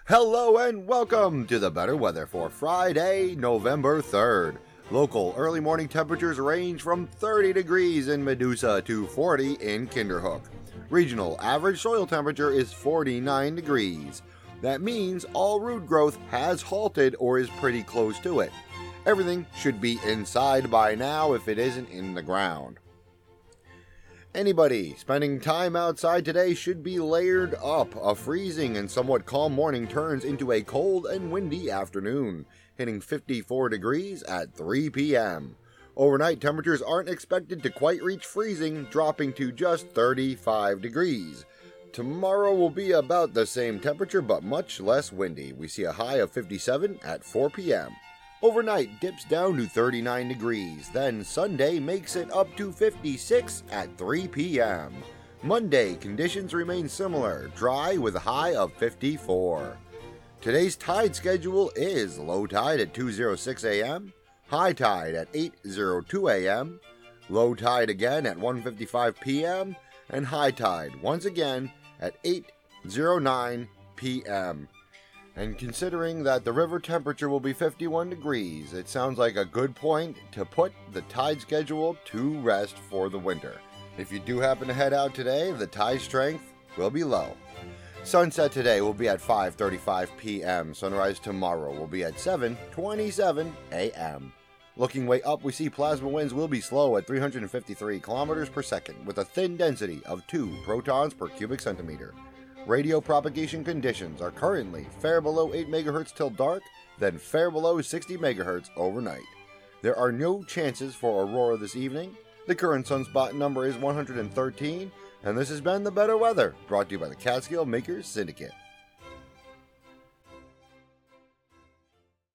Hello and welcome to the better weather for Friday, November 3rd. Local early morning temperatures range from 30 degrees in Medusa to 40 in Kinderhook. Regional average soil temperature is 49 degrees. That means all root growth has halted or is pretty close to it. Everything should be inside by now if it isn't in the ground. Anybody spending time outside today should be layered up. A freezing and somewhat calm morning turns into a cold and windy afternoon, hitting 54 degrees at 3 p.m. Overnight temperatures aren't expected to quite reach freezing, dropping to just 35 degrees. Tomorrow will be about the same temperature but much less windy. We see a high of 57 at 4 p.m. Overnight dips down to 39 degrees, then Sunday makes it up to 56 at 3 p.m. Monday, conditions remain similar, dry with a high of 54. Today's tide schedule is low tide at 2:06 a.m., high tide at 8:02 a.m., low tide again at 1:55 p.m., and high tide once again at 8:09 p.m. And considering that the river temperature will be 51 degrees, it sounds like a good point to put the tide schedule to rest for the winter. If you do happen to head out today, the tide strength will be low. Sunset today will be at 5:35 p.m. Sunrise tomorrow will be at 7:27 a.m. Looking way up, we see plasma winds will be slow at 353 kilometers per second with a thin density of 2 protons per cubic centimeter. Radio propagation conditions are currently fair below 8 MHz till dark, then fair below 60 MHz overnight. There are no chances for aurora this evening. The current sunspot number is 113, and this has been the better weather, brought to you by the Catskill Makers Syndicate.